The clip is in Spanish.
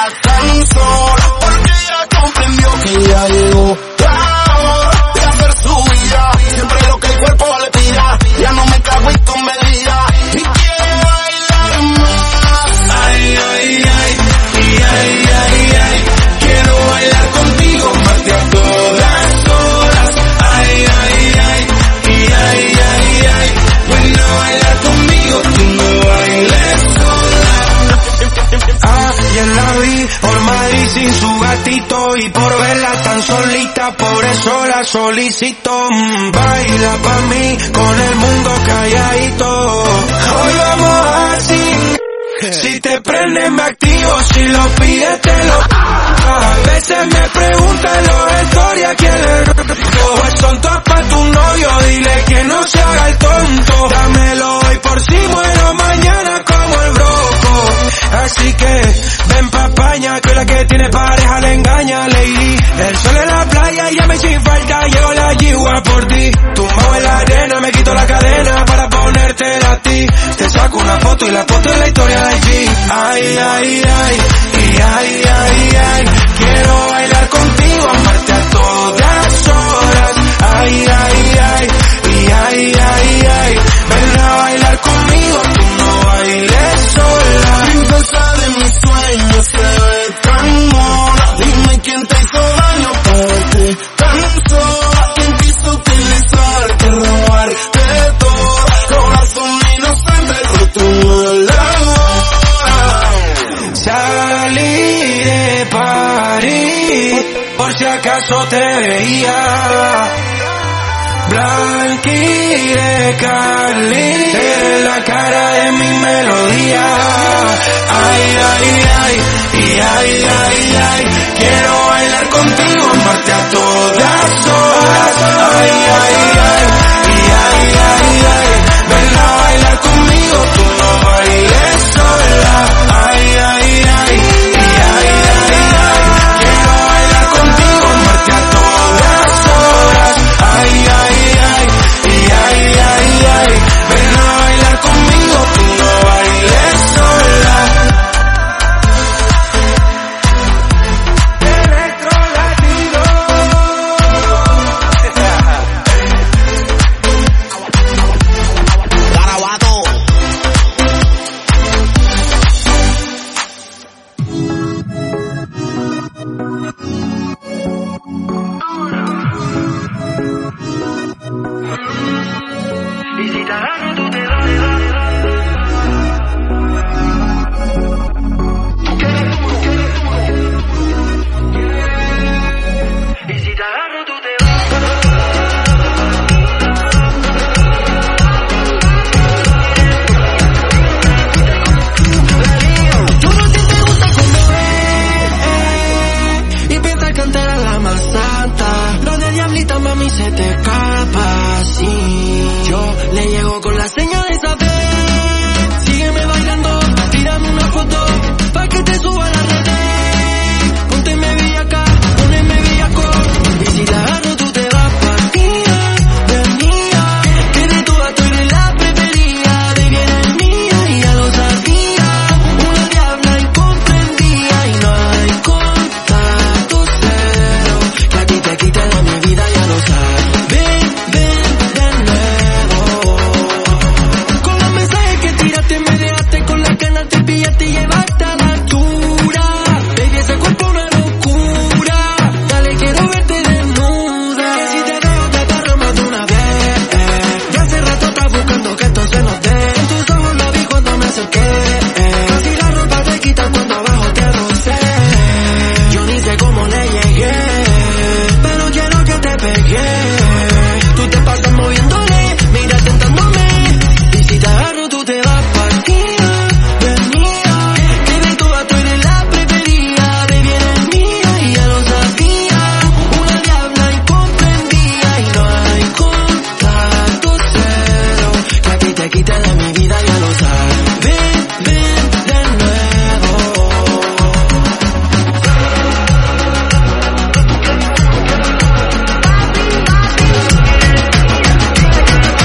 tan sola, porque ya comprendió que ya llegó la hora de hacer su vida. Siempre lo que el cuerpo le pida, ya no me cago en tu medida y quiero bailar más. Ay, ay, ay, y ay, ay, ay, quiero bailar contigo más de a todas horas. Ay, ay, ay, y ay, ay, ay, ven a bailar conmigo, tú no bailes sola. Ayer la vi por Madrid sin su gatito y por verla tan solita, por eso la solicito. Baila pa' mí con el mundo calladito. Hoy vamos así. Si te prendes me activo, si lo pides te lo. A veces me preguntan los historias quién es. Pues son todas pa' tu novio, dile que no se haga el tonto. Dámelo hoy por si muero mañana como el broco. Así que ven pa' España, que la que tiene pareja le engaña, lady. El sol en la playa y ya me sin falta, llego la yigua por ti. Tumbado en la arena, me quito la cadena para ponértela a ti. Te saco una foto y la foto es la historia de allí. Ay, ay, ay, y ay, ay, ay, quiero bailar contigo, amarte a todas horas. Ay, ay, ay, y ay, ay, ay, ven a bailar conmigo, tú no bailes sola. Princesa de mis sueños, se ve tan mona. Dime quién te hizo daño para verte tan sola. Quién quiso utilizarte, robarte todo. Corazón inocente, roto en la hora. Salí de París, por si acaso te veía. Blanqui de Cali, eres la cara de mi melodía. Ay,